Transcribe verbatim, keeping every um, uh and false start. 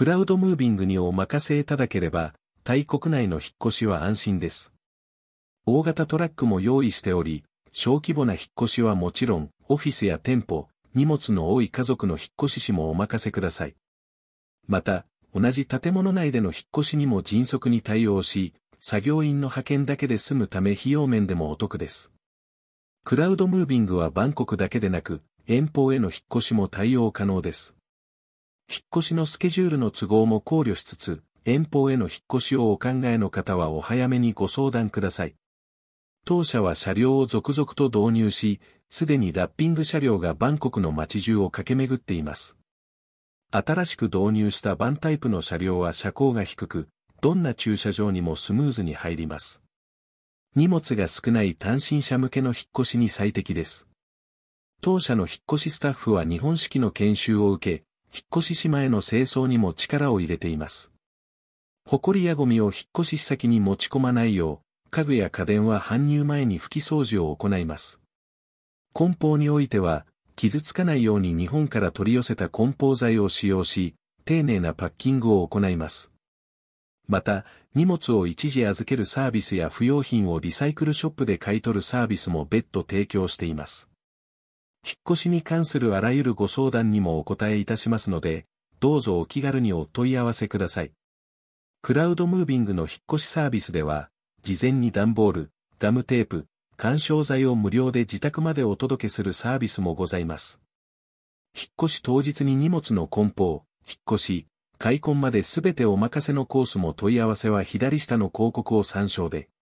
クラウドムービングにお任せいただければ、タイ国内の引っ越しは安心です。大型トラックも用意しており、小規模な引っ越しはもちろん、オフィスや店舗、荷物の多い家族の引っ越ししもお任せください。また、同じ建物内での引っ越しにも迅速に対応し、作業員の派遣だけで済むため費用面でもお得です。クラウドムービングはバンコクだけでなく、遠方への引っ越しも対応可能です。引っ越しのスケジュールの都合も考慮しつつ、遠方への引っ越しをお考えの方はお早めにご相談ください。当社は車両を続々と導入し、すでにラッピング車両がバンコクの街中を駆け巡っています。新しく導入したバンタイプの車両は車高が低く、どんな駐車場にもスムーズに入ります。荷物が少ない単身者向けの引っ越しに最適です。当社の引っ越しスタッフは日本式の研修を受け、引っ越し島への清掃にも力を入れています。埃やゴミを引っ越し先に持ち込まないよう、家具や家電は搬入前に拭き掃除を行います。梱包においては、傷つかないように日本から取り寄せた梱包材を使用し、丁寧なパッキングを行います。また、荷物を一時預けるサービスや不要品をリサイクルショップで買い取るサービスも別途提供しています。引っ越しに関するあらゆるご相談にもお答えいたしますので、どうぞお気軽にお問い合わせください。クラウドムービングの引っ越しサービスでは、事前に段ボール、ガムテープ、緩衝材を無料で自宅までお届けするサービスもございます。引っ越し当日に荷物の梱包、引っ越し、開梱まで全てお任せのコースも問い合わせは左下の広告を参照で。